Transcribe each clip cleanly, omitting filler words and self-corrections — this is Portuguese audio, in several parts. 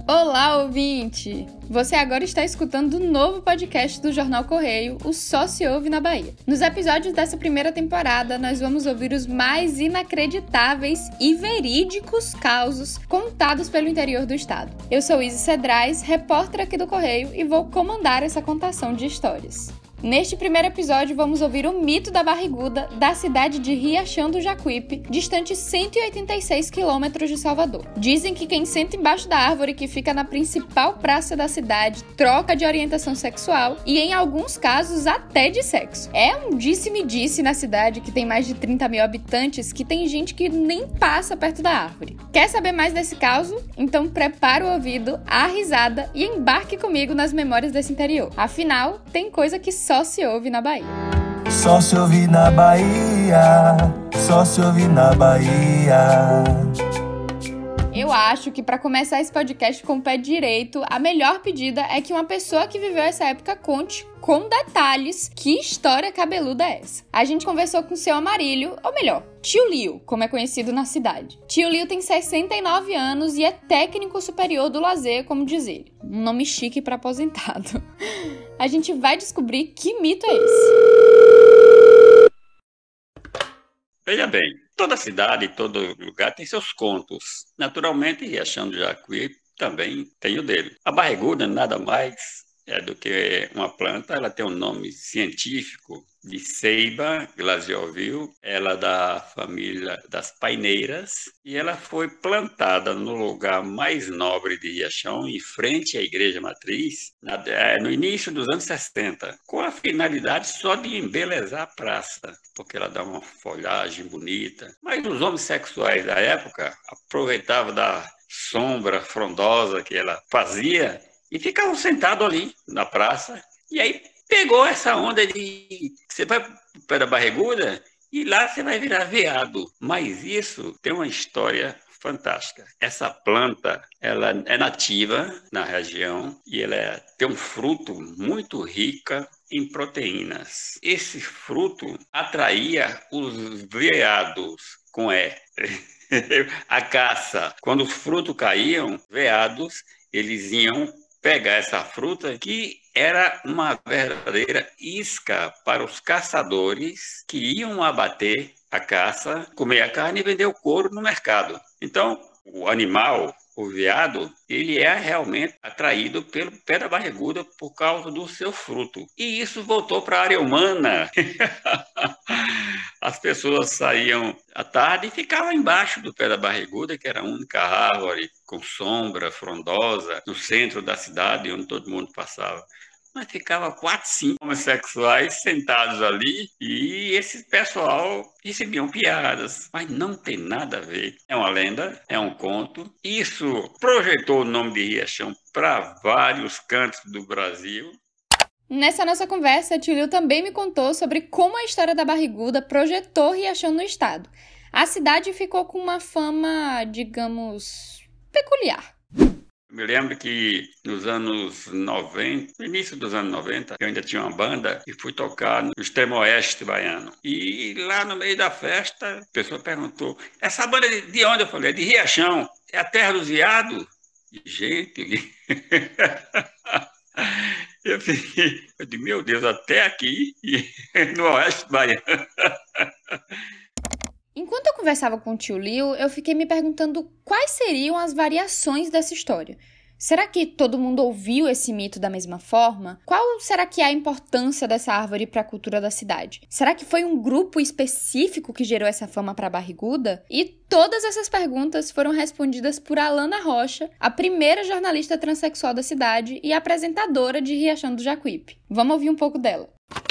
Olá, ouvinte! Você agora está escutando o novo podcast do Jornal Correio, o Só Se Ouve na Bahia. Nos episódios dessa primeira temporada, nós vamos ouvir os mais inacreditáveis e verídicos causos contados pelo interior do estado. Eu sou Isis Cedrais, repórter aqui do Correio, e vou comandar essa contação de histórias. Neste primeiro episódio, vamos ouvir o mito da barriguda da cidade de Riachão do Jacuípe, distante 186 quilômetros de Salvador. Dizem que quem senta embaixo da árvore que fica na principal praça da cidade troca de orientação sexual e, em alguns casos, até de sexo. É um disse-me-disse na cidade que tem mais de 30 mil habitantes que tem gente que nem passa perto da árvore. Quer saber mais desse caso? Então prepara o ouvido, a risada e embarque comigo nas memórias desse interior. Afinal, tem coisa que só se ouve na Bahia. Só se ouve na Bahia, só se ouve na Bahia. Eu acho que para começar esse podcast com o pé direito, a melhor pedida é que uma pessoa que viveu essa época conte com detalhes que história cabeluda é essa. A gente conversou com o seu Amarílio, ou melhor, Tio Lio, como é conhecido na cidade. Tio Lio tem 69 anos e é técnico superior do lazer, como diz ele. Um nome chique para aposentado. A gente vai descobrir que mito é esse. Veja bem, toda cidade, todo lugar tem seus contos. Naturalmente, Riachão do Jacuípe também tem o dele. A barriguda nada mais é do que uma planta, ela tem um nome científico de Ceiba glasiovil, ela é da família das paineiras, e ela foi plantada no lugar mais nobre de Riachão, em frente à igreja matriz, no início dos anos 60, com a finalidade só de embelezar a praça, porque ela dá uma folhagem bonita. Mas os homossexuais da época aproveitavam da sombra frondosa que ela fazia e ficavam sentados ali na praça, e aí pegou essa onda de você vai para o pé da barriguda e lá você vai virar veado. Mas isso tem uma história fantástica. Essa planta, ela é nativa na região e ela tem um fruto muito rico em proteínas. Esse fruto atraía os veados com a caça. Quando os frutos caíam, veados, eles iam pegar essa fruta que era uma verdadeira isca para os caçadores que iam abater a caça, comer a carne e vender o couro no mercado. Então, o animal, o veado, ele é realmente atraído pelo pé da barriguda por causa do seu fruto. E isso voltou para a área humana. As pessoas saíam à tarde e ficavam embaixo do pé da barriguda, que era a única árvore com sombra frondosa no centro da cidade, onde todo mundo passava. Mas ficava 4, 5 homossexuais sentados ali e esse pessoal recebiam piadas. Mas não tem nada a ver. É uma lenda, é um conto. Isso projetou o nome de Riachão para vários cantos do Brasil. Nessa nossa conversa, Tio Lio também me contou sobre como a história da barriguda projetou Riachão no estado. A cidade ficou com uma fama, digamos, peculiar. Me lembro que nos anos 90, no início dos anos 90, eu ainda tinha uma banda e fui tocar no extremo oeste baiano. E lá no meio da festa, a pessoa perguntou, essa banda é de onde? Eu falei, é de Riachão, é a terra dos viados? Gente, eu disse, meu Deus, até aqui, no oeste baiano. Enquanto eu conversava com o Tio Lio, eu fiquei me perguntando quais seriam as variações dessa história. Será que todo mundo ouviu esse mito da mesma forma? Qual será que é a importância dessa árvore para a cultura da cidade? Será que foi um grupo específico que gerou essa fama para a barriguda? E todas essas perguntas foram respondidas por Alana Rocha, a primeira jornalista transexual da cidade e apresentadora de Riachão do Jacuípe. Vamos ouvir um pouco dela.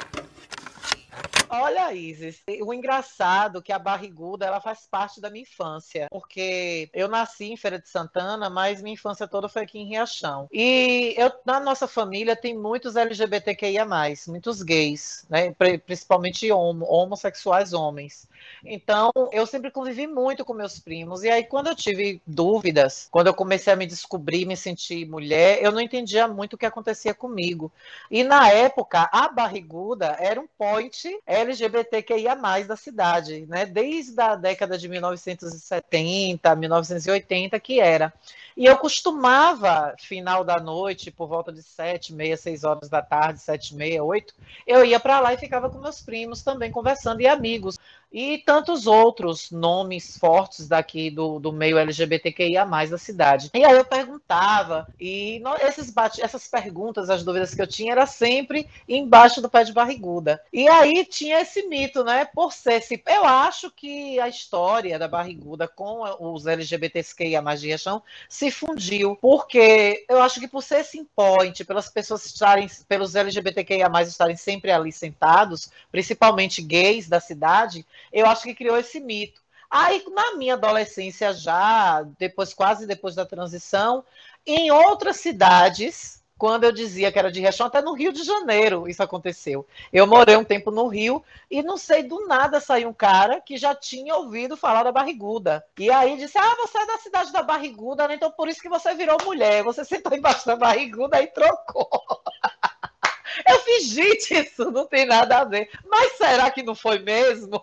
Olha, Isis, o engraçado é que a barriguda ela faz parte da minha infância, porque eu nasci em Feira de Santana, mas minha infância toda foi aqui em Riachão. E na nossa família tem muitos LGBTQIA+, muitos gays, né? Principalmente homossexuais homens. Então, eu sempre convivi muito com meus primos. E aí, quando eu tive dúvidas, quando eu comecei a me descobrir, me sentir mulher, eu não entendia muito o que acontecia comigo. E na época, a barriguda era um point LGBTQIA+, da cidade, né? Desde a década de 1970, 1980, que era. E eu costumava, final da noite, por volta de 7h30, 6 horas da tarde, 7h30, 8, eu ia para lá e ficava com meus primos também conversando e amigos. E tantos outros nomes fortes daqui do meio LGBTQIA+, da cidade. E aí eu perguntava, e essas perguntas, as dúvidas que eu tinha, era sempre embaixo do pé de barriguda. E aí tinha esse mito, né? Por ser eu acho que a história da barriguda com os LGBTQIA+, de Riachão se fundiu, porque eu acho que por ser esse point, pelas pessoas estarem, pelos LGBTQIA+, estarem sempre ali sentados, principalmente gays da cidade, eu acho que criou esse mito. Aí, na minha adolescência já, quase depois da transição, em outras cidades, quando eu dizia que era de Riachão, até no Rio de Janeiro isso aconteceu. Eu morei um tempo no Rio e não sei, do nada saiu um cara que já tinha ouvido falar da barriguda. E aí disse, você é da cidade da barriguda, né? Então por isso que você virou mulher. Você sentou embaixo da barriguda e trocou. Eu fiz, gente, isso não tem nada a ver. Mas será que não foi mesmo?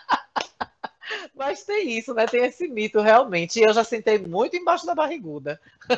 Mas tem isso, né? Tem esse mito, realmente. E eu já sentei muito embaixo da barriguda.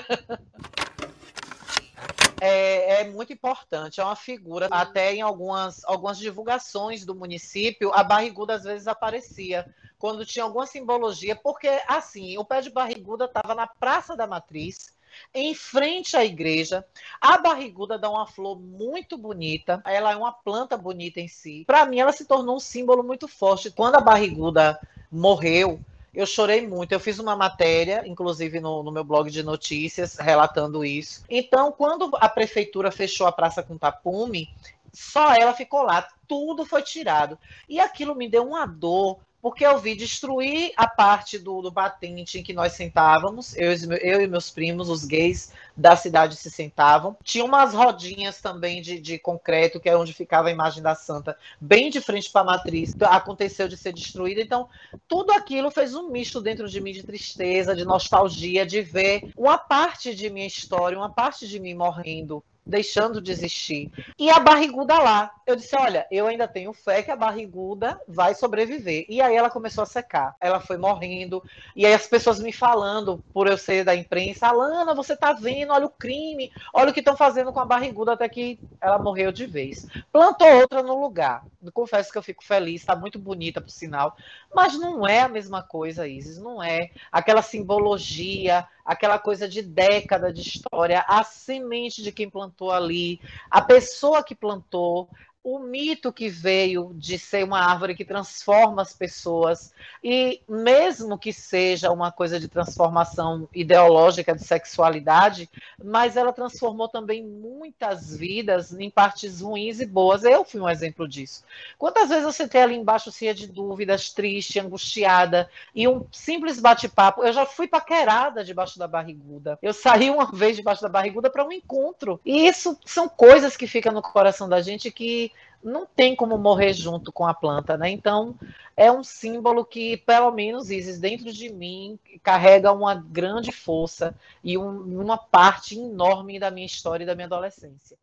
É muito importante, é uma figura. Até em algumas divulgações do município, a barriguda às vezes aparecia, quando tinha alguma simbologia, porque, assim, o pé de barriguda estava na Praça da Matriz, em frente à igreja. A barriguda dá uma flor muito bonita, ela é uma planta bonita em si. Para mim, ela se tornou um símbolo muito forte. Quando a barriguda morreu, eu chorei muito. Eu fiz uma matéria, inclusive no meu blog de notícias, relatando isso. Então, quando a prefeitura fechou a praça com tapume, só ela ficou lá, tudo foi tirado. E aquilo me deu uma dor, porque eu vi destruir a parte do batente em que nós sentávamos, eu e meus primos, os gays da cidade se sentavam. Tinha umas rodinhas também de concreto, que é onde ficava a imagem da santa, bem de frente para a matriz. Aconteceu de ser destruída. Então, tudo aquilo fez um misto dentro de mim de tristeza, de nostalgia, de ver uma parte de minha história, uma parte de mim morrendo, deixando de existir. E a barriguda lá. Eu disse, olha, eu ainda tenho fé que a barriguda vai sobreviver. E aí ela começou a secar. Ela foi morrendo. E aí as pessoas me falando, por eu ser da imprensa, Alana, você tá vendo, olha o crime, olha o que estão fazendo com a barriguda, até que ela morreu de vez. Plantou outra no lugar. Eu confesso que eu fico feliz, tá muito bonita, por sinal. Mas não é a mesma coisa, Isis, não é. Aquela simbologia, aquela coisa de década de história, a semente de quem plantou ali, a pessoa que plantou, o mito que veio de ser uma árvore que transforma as pessoas, e mesmo que seja uma coisa de transformação ideológica de sexualidade, mas ela transformou também muitas vidas em partes ruins e boas. Eu fui um exemplo disso. Quantas vezes eu sentei ali embaixo cheia de dúvidas, triste, angustiada, e um simples bate-papo, eu já fui paquerada debaixo da barriguda. Eu saí uma vez debaixo da barriguda para um encontro. E isso são coisas que ficam no coração da gente que não tem como morrer junto com a planta, né? Então, é um símbolo que, pelo menos, Isis, dentro de mim, carrega uma grande força e uma parte enorme da minha história e da minha adolescência.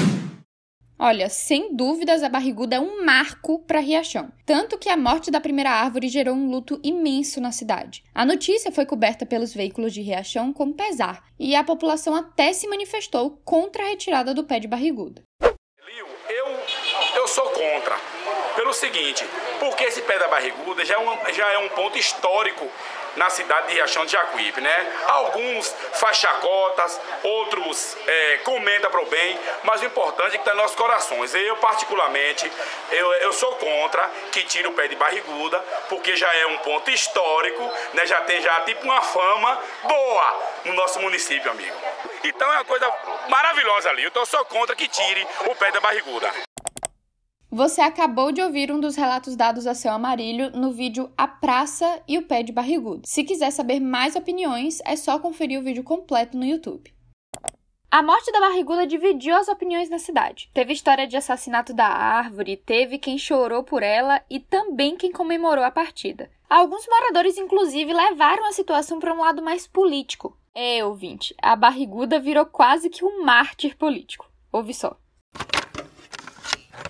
Olha, sem dúvidas, a barriguda é um marco para Riachão. Tanto que a morte da primeira árvore gerou um luto imenso na cidade. A notícia foi coberta pelos veículos de Riachão com pesar, e a população até se manifestou contra a retirada do pé de barriguda. Eu sou contra, pelo seguinte, porque esse pé da barriguda já é um ponto histórico na cidade de Riachão de Jacuípe, né? Alguns faz chacotas, outros comentam para o bem, mas o importante é que está nos nossos corações. Eu, particularmente, eu sou contra que tire o pé de barriguda, porque já é um ponto histórico, né? Já tem tipo uma fama boa no nosso município, amigo. Então é uma coisa maravilhosa ali. Então eu sou contra que tire o pé da barriguda. Você acabou de ouvir um dos relatos dados a Céu Amarilho no vídeo A Praça e o Pé de Barrigudo. Se quiser saber mais opiniões, é só conferir o vídeo completo no YouTube. A morte da barriguda dividiu as opiniões na cidade. Teve história de assassinato da árvore, teve quem chorou por ela e também quem comemorou a partida. Alguns moradores, inclusive, levaram a situação para um lado mais político. Ouvinte, a barriguda virou quase que um mártir político. Ouve só.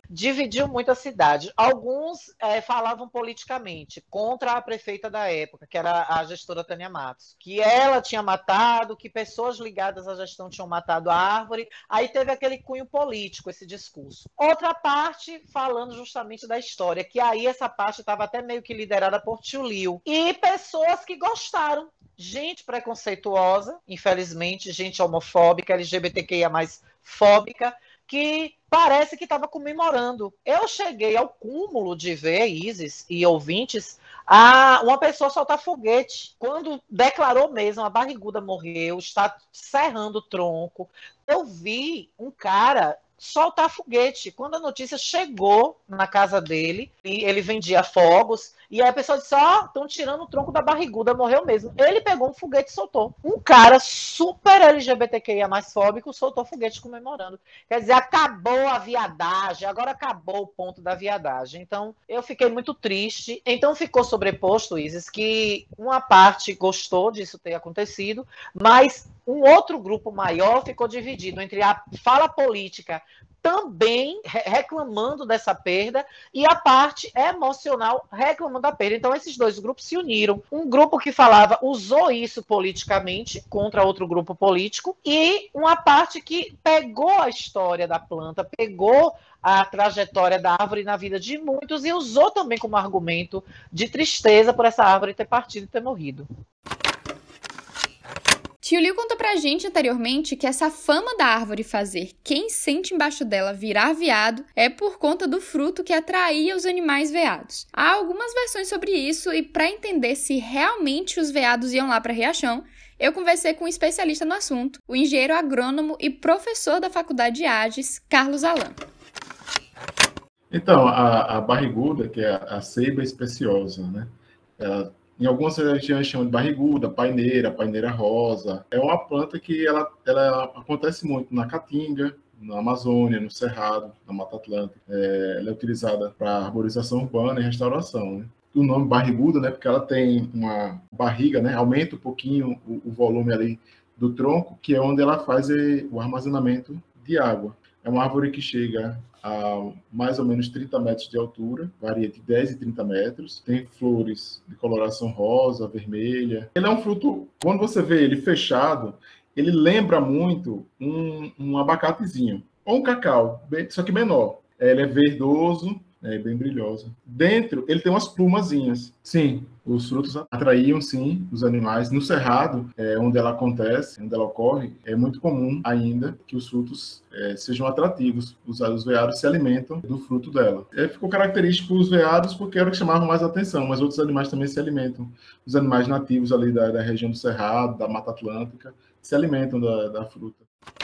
dividiu muito a cidade. Alguns falavam politicamente contra a prefeita da época, que era a gestora Tânia Matos, que ela tinha matado, que pessoas ligadas à gestão tinham matado a árvore. Aí teve aquele cunho político, esse discurso. Outra parte falando justamente da história, que aí essa parte estava até meio que liderada por Tio Liu. E pessoas que gostaram. Gente preconceituosa, infelizmente, gente homofóbica, LGBTQIA+, fóbica, que parece que estava comemorando. Eu cheguei ao cúmulo de ver, Isis e ouvintes, uma pessoa soltar foguete. Quando declarou mesmo, a barriguda morreu, está serrando o tronco. Eu vi um cara soltar foguete. Quando a notícia chegou na casa dele, e ele vendia fogos, e aí a pessoa disse, estão tirando o tronco da barriguda, morreu mesmo. Ele pegou um foguete e soltou. Um cara super LGBTQIA+, fóbico, soltou foguete comemorando. Quer dizer, acabou a viadagem, agora acabou o ponto da viadagem. Então, eu fiquei muito triste. Então, ficou sobreposto, Isis, que uma parte gostou disso ter acontecido, mas um outro grupo maior ficou dividido entre a fala política também reclamando dessa perda e a parte emocional reclamando da perda. Então, esses dois grupos se uniram. Um grupo que usou isso politicamente contra outro grupo político e uma parte que pegou a história da planta, pegou a trajetória da árvore na vida de muitos e usou também como argumento de tristeza por essa árvore ter partido e ter morrido. Tio Liu contou pra gente anteriormente que essa fama da árvore fazer quem sente embaixo dela virar veado é por conta do fruto que atraía os animais veados. Há algumas versões sobre isso e para entender se realmente os veados iam lá para Riachão, eu conversei com um especialista no assunto, o engenheiro agrônomo e professor da Faculdade de Ages, Carlos Alan. Então, a barriguda, que é a ceiba especiosa, né? Em algumas regiões chamam de barriguda, paineira rosa. É uma planta que ela acontece muito na Caatinga, na Amazônia, no Cerrado, na Mata Atlântica. Ela é utilizada para arborização urbana e restauração, né? O nome barriguda, né? Porque ela tem uma barriga, né? Aumenta um pouquinho o volume ali do tronco, que é onde ela faz o armazenamento de água. É uma árvore que chega a mais ou menos 30 metros de altura, varia de 10 e 30 metros, tem flores de coloração rosa, vermelha. Ele é um fruto, quando você vê ele fechado, ele lembra muito um abacatezinho, ou um cacau, só que menor. Ele é verdoso, bem brilhoso. Dentro, ele tem umas plumazinhas. Sim, os frutos atraíam, sim, os animais. No Cerrado, onde ela acontece, onde ela ocorre, é muito comum ainda que os frutos sejam atrativos. Os veados se alimentam do fruto dela. Ficou característico os veados porque era o que chamava mais atenção, mas outros animais também se alimentam. Os animais nativos ali da região do Cerrado, da Mata Atlântica, se alimentam da fruta.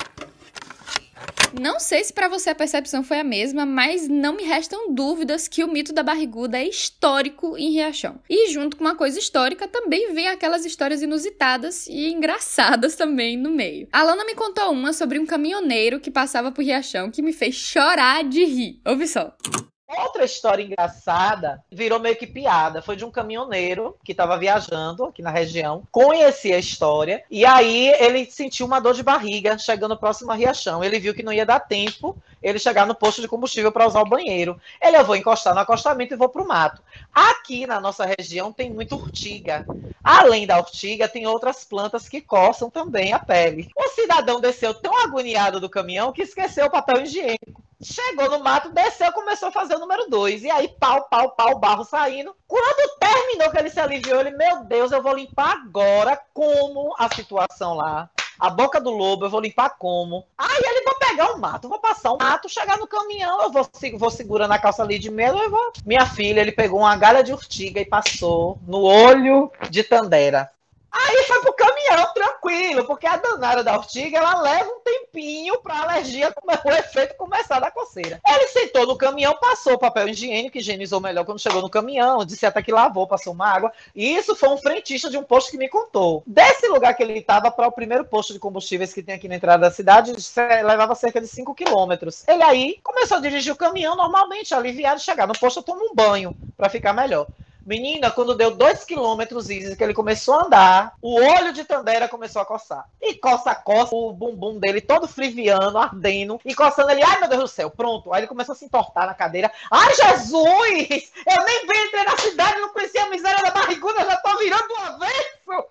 Não sei se para você a percepção foi a mesma, mas não me restam dúvidas que o mito da barriguda é histórico em Riachão. E junto com uma coisa histórica também vem aquelas histórias inusitadas e engraçadas também no meio. A Alana me contou uma sobre um caminhoneiro que passava por Riachão que me fez chorar de rir. Ouve só. Outra história engraçada, virou meio que piada, foi de um caminhoneiro que estava viajando aqui na região, conhecia a história, e aí ele sentiu uma dor de barriga chegando próximo a Riachão. Ele viu que não ia dar tempo ele chegar no posto de combustível para usar o banheiro. Eu vou encostar no acostamento e vou para o mato. Aqui na nossa região tem muita urtiga. Além da urtiga, tem outras plantas que coçam também a pele. O cidadão desceu tão agoniado do caminhão que esqueceu o papel higiênico. Chegou no mato, desceu, começou a fazer o número 2. E aí, pau, barro saindo. Quando terminou que ele se aliviou, ele, meu Deus, eu vou limpar agora como a situação lá. A boca do lobo, eu vou limpar como? Aí ele, vou pegar o mato, vou passar o mato, chegar no caminhão, eu vou segurando a calça ali de medo, eu vou... Minha filha, ele pegou uma galha de urtiga e passou no olho de Tandera. Aí foi pro caminhão, tranquilo, porque a danada da urtiga, ela leva um tempinho pra alergia, o efeito começar da coceira. Ele sentou no caminhão, passou o papel higiênico, higienizou melhor quando chegou no caminhão, disse até que lavou, passou uma água. E isso foi um frentista de um posto que me contou. Desse lugar que ele estava para o primeiro posto de combustíveis que tem aqui na entrada da cidade, levava cerca de 5 quilômetros. Ele aí começou a dirigir o caminhão normalmente, aliviado, chegar no posto, eu tomo um banho para ficar melhor. Menina, quando deu 2 quilômetros, Isis, que ele começou a andar, o olho de Tandera começou a coçar. E coça, o bumbum dele todo friviano, ardendo, e coçando ele. Ai, meu Deus do céu, pronto. Aí ele começou a se entortar na cadeira. Ai, Jesus! Eu nem vi, entrei na cidade, não conhecia a miséria da barriguda, já tô virando do avesso.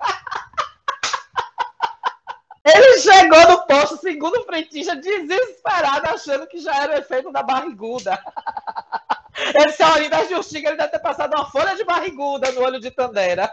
Ele chegou no posto, segundo o frentista, desesperado, achando que já era o efeito da barriguda. Ele se olha da justiça, ele deve ter passado uma folha de barriguda no olho de Tandera.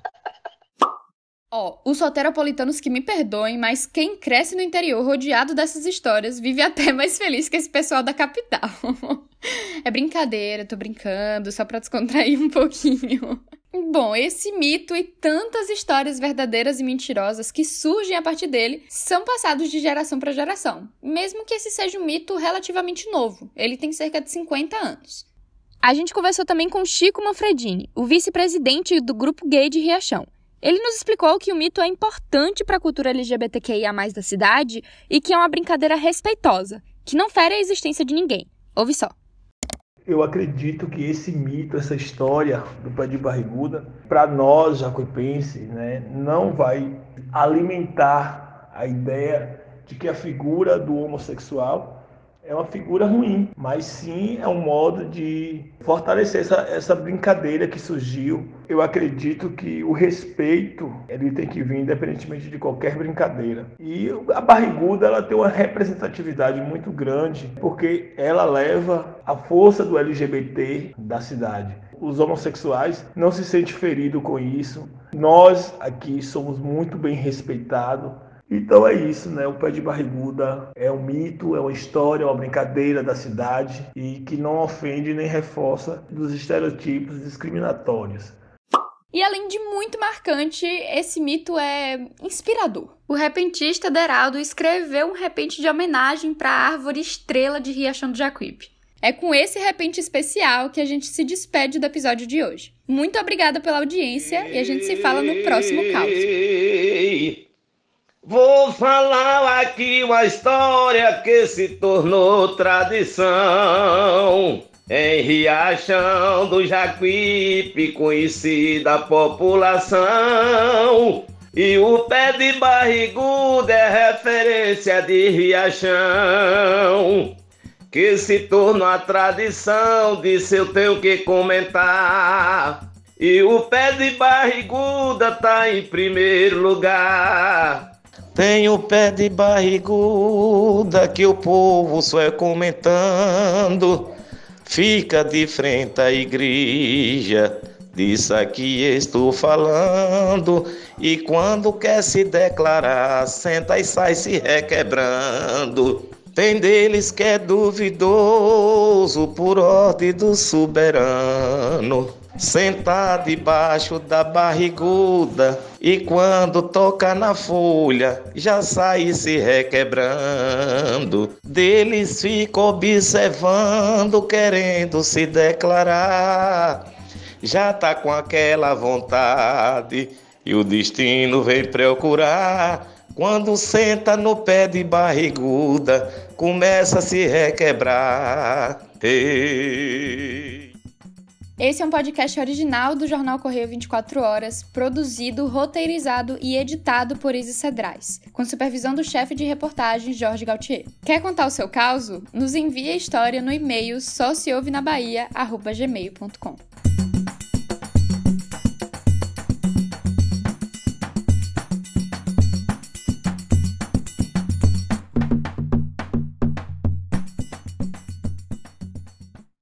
Os soteropolitanos que me perdoem, mas quem cresce no interior rodeado dessas histórias vive até mais feliz que esse pessoal da capital. É brincadeira, tô brincando, só pra descontrair um pouquinho. Bom, esse mito e tantas histórias verdadeiras e mentirosas que surgem a partir dele são passados de geração para geração, mesmo que esse seja um mito relativamente novo. Ele tem cerca de 50 anos. A gente conversou também com Chico Manfredini, o vice-presidente do Grupo Gay de Riachão. Ele nos explicou que o mito é importante para a cultura LGBTQIA+ da cidade e que é uma brincadeira respeitosa, que não fere a existência de ninguém. Ouve só. Eu acredito que esse mito, essa história do pé de barriguda, para nós jacuipenses, né, não vai alimentar a ideia de que a figura do homossexual é uma figura ruim, mas sim é um modo de fortalecer essa brincadeira que surgiu. Eu acredito que o respeito ele tem que vir independentemente de qualquer brincadeira. E a barriguda ela tem uma representatividade muito grande, porque ela leva a força do LGBT da cidade. Os homossexuais não se sentem feridos com isso. Nós aqui somos muito bem respeitados. Então é isso, né? O pé de barriguda é um mito, é uma história, é uma brincadeira da cidade e que não ofende nem reforça dos estereotipos discriminatórios. E além de muito marcante, esse mito é inspirador. O repentista Deraldo escreveu um repente de homenagem para a árvore estrela de Riachão do Jacuípe. É com esse repente especial que a gente se despede do episódio de hoje. Muito obrigada pela audiência e a gente se fala no próximo caos. Vou falar aqui uma história que se tornou tradição. Em Riachão do Jacuípe, conhecida a população. E o pé de barriguda é referência de Riachão, que se tornou a tradição, disse eu tenho que comentar. E o pé de barriguda tá em primeiro lugar. Tem o pé de barriguda que o povo só é comentando. Fica de frente à igreja, disso aqui estou falando. E quando quer se declarar, senta e sai se requebrando. Tem deles que é duvidoso por ordem do soberano. Sentar debaixo da barriguda e quando toca na folha já sai se requebrando. Deles fica observando, querendo se declarar. Já tá com aquela vontade e o destino vem procurar. Quando senta no pé de barriguda, começa a se requebrar. Esse é um podcast original do Jornal Correio 24 Horas, produzido, roteirizado e editado por Isis Cedrais, com supervisão do chefe de reportagem Jorge Gautier. Quer contar o seu caso? Nos envie a história no e-mail socioovinabahia@gmail.com.